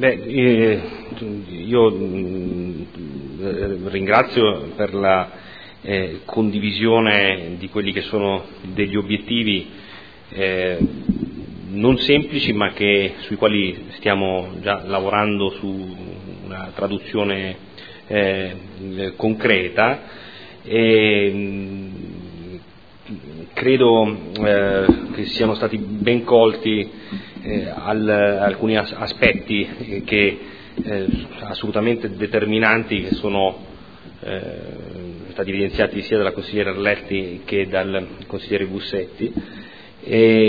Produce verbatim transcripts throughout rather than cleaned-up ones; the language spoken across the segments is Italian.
Beh, eh, io mh, ringrazio per la eh, condivisione di quelli che sono degli obiettivi eh, non semplici, ma che, sui quali stiamo già lavorando su una traduzione eh, concreta. E, mh, credo eh, che siano stati ben colti Eh, al, alcuni as- aspetti eh, che eh, assolutamente determinanti, che sono eh, stati evidenziati sia dalla consigliera Arletti che dal consigliere Bussetti. E,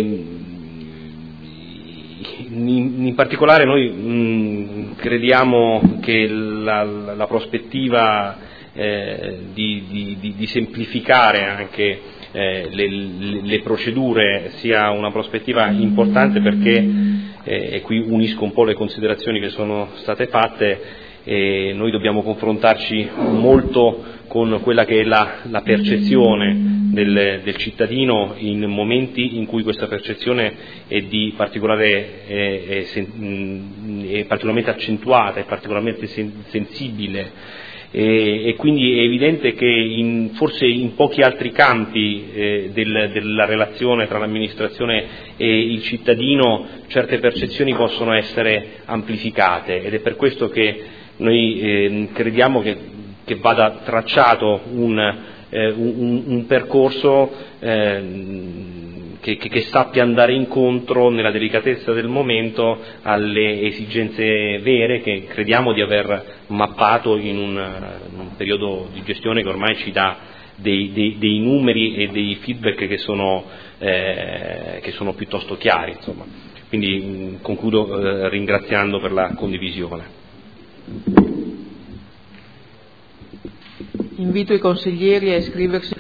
in, in particolare noi mh, crediamo che la, la, la prospettiva eh, di, di, di semplificare anche Eh, le, le, le procedure sia una prospettiva importante, perché eh, e qui unisco un po' le considerazioni che sono state fatte, eh, noi dobbiamo confrontarci molto con quella che è la, la percezione del, del cittadino in momenti in cui questa percezione è di particolare è, è, è particolarmente accentuata, è particolarmente sen, sensibile. E, e quindi è evidente che in, forse in pochi altri campi eh, del, della relazione tra l'amministrazione e il cittadino certe percezioni possono essere amplificate, ed è per questo che noi eh, crediamo che, che vada tracciato un, eh, un, un percorso eh, Che, che, che sappia andare incontro nella delicatezza del momento alle esigenze vere che crediamo di aver mappato in un, in un periodo di gestione che ormai ci dà dei, dei, dei numeri e dei feedback che sono, eh, che sono piuttosto chiari, insomma. Quindi mh, concludo eh, ringraziando per la condivisione. Invito i consiglieri a iscriversi